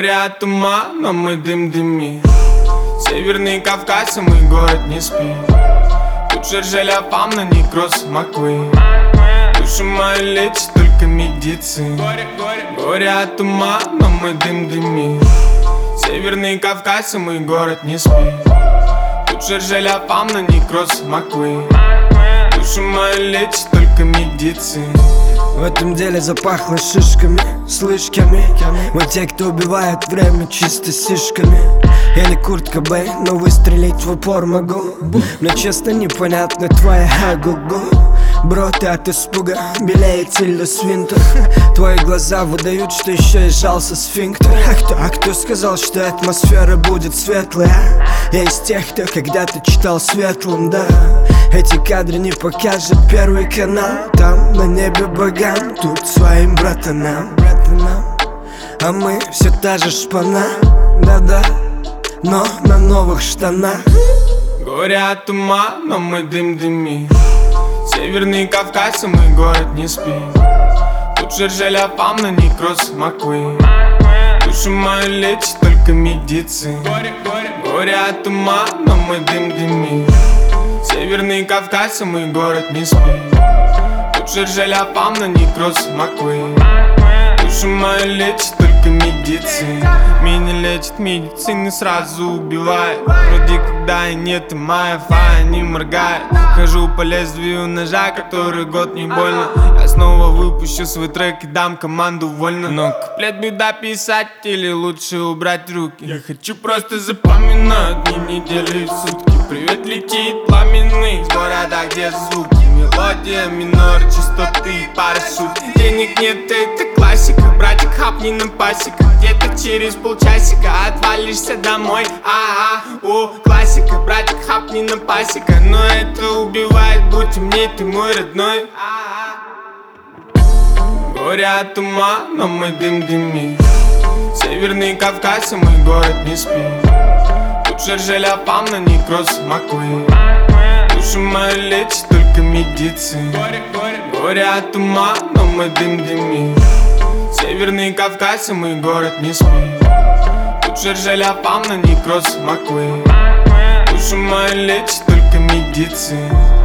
Горе от ума, но мы дым дымит. Северный Кавказ, и мой город не спит. Тут Жержеля фамна, некроз Маквей. Душу мою лечит только медицина. Горе от ума, но мы дым дымит. Северный Кавказ, и мой город не спит. Тут Жержеля фамна, некроз Маквей. Душу мою лечит только медицина. В этом деле запахло шишками, слышками. Мы те, кто убивает время чисто сишками. Я не Курт Кобейн, но выстрелить в упор могу. Мне честно непонятно твоя агугу. Бро, ты от испуга белее Тильда Свинтон. Твои глаза выдают, что еще и сжался сфинктер. А кто сказал, что атмосфера будет светлая? Я из тех, кто когда-то читал светлым, да. Эти кадры не покажет Первый канал. Там на небе богам, тут своим братанам. А мы все та же шпана, да-да, но на новых штанах. Горе от ума, но мы дым дымит. Северный Кавказ, и мой город не спит. Тут Жержеля фамна, некроз Маквей. Душу мою лечит только медицина. Горе от ума, но мы дым дымит. Северный Кавказ, и мой город не спит. Тут Жержеля фамна, некроз Маквей. Душу мою лечит только медицина. Меня лечит медицина, сразу убивает. Вроде когда и нет, и моя фая не моргает. Хожу по лезвию ножа, который год не больно. Я снова выпущу свой трек и дам команду вольно. Но куплет беда писать или лучше убрать руки? Я хочу просто запоминать дни, недели и сутки. Привет летит пламенный с города, где звуки. Мелодия, минор, частоты и парашют. Денег нет, это классика. Братик, хапни на пасека. Где-то через полчасика отвалишься домой. О, классика. Братик, хапни на пасека. Но это убивает, будь мне ты мой родной. Горе от ума, но мы дым дымит. Северный Кавказ, и мой город не спит. Тут Жержеля фамна, некроз Маквей. Душу мою лечит только медицина. Горе от ума, но мы дым дымит. Северный Кавказ, и мой город не спит. Тут Жержеля фамна, некроз Маквей. Душу мою лечит только медицина.